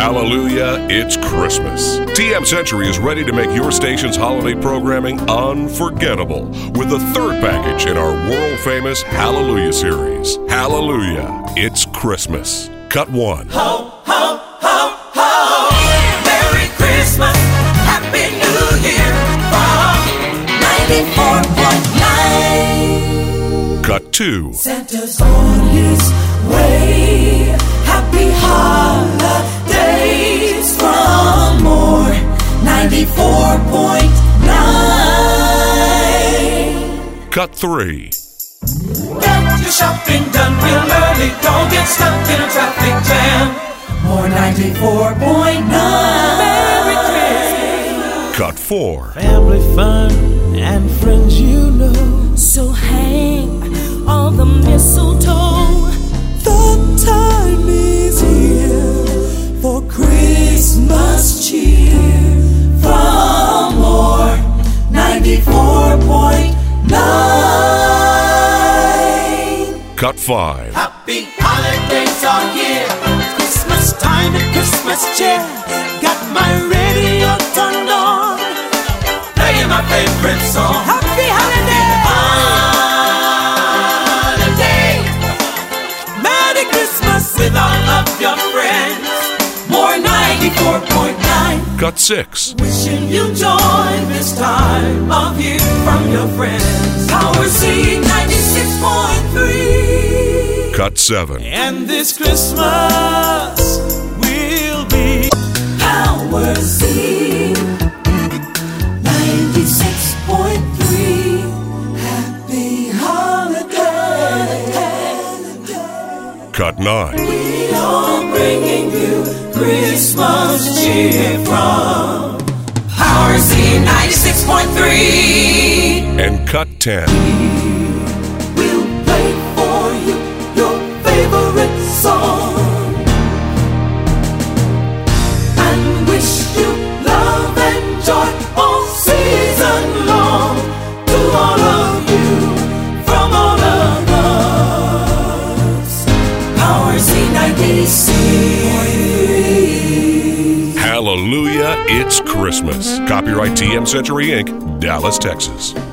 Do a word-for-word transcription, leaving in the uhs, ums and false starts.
Hallelujah, it's Christmas. T M Century is ready to make your station's holiday programming unforgettable with the third package in our world-famous Hallelujah series. Hallelujah, it's Christmas. Cut one. Ho, ho, ho, ho! Merry Christmas, Happy New Year from ninety-four point nine. Cut two. Santa's on his way. Happy holidays from more ninety-four point nine. Cut three. Get your shopping done real early. Don't get stuck in a traffic jam. More ninety-four point nine. Merry Christmas. Cut four. Family fun and friends you know. So hang all the mistletoe. The time is here for Christmas cheer from more ninety-four point nine. Cut five. Happy holidays are here. Christmas time and Christmas cheer. Got my radio turned on, playing my favorite song. Happy holidays. Merry Christmas with all of your friends. More ninety-four point nine. Cut six. Wishing you joy this time of year from your friends. Power C ninety-six point three. Cut seven. And this Christmas will be Power C ninety-six point three. Happy holidays. Cut nine. We are bringing you Christmas cheer from Power C ninety-six point three. And cut ten. We'll play for you your favorite song and wish you love and joy all season long. To all of you from all of us. Power C ninety-six point three. Hallelujah, it's Christmas. Copyright T M Century Incorporated, Dallas, Texas.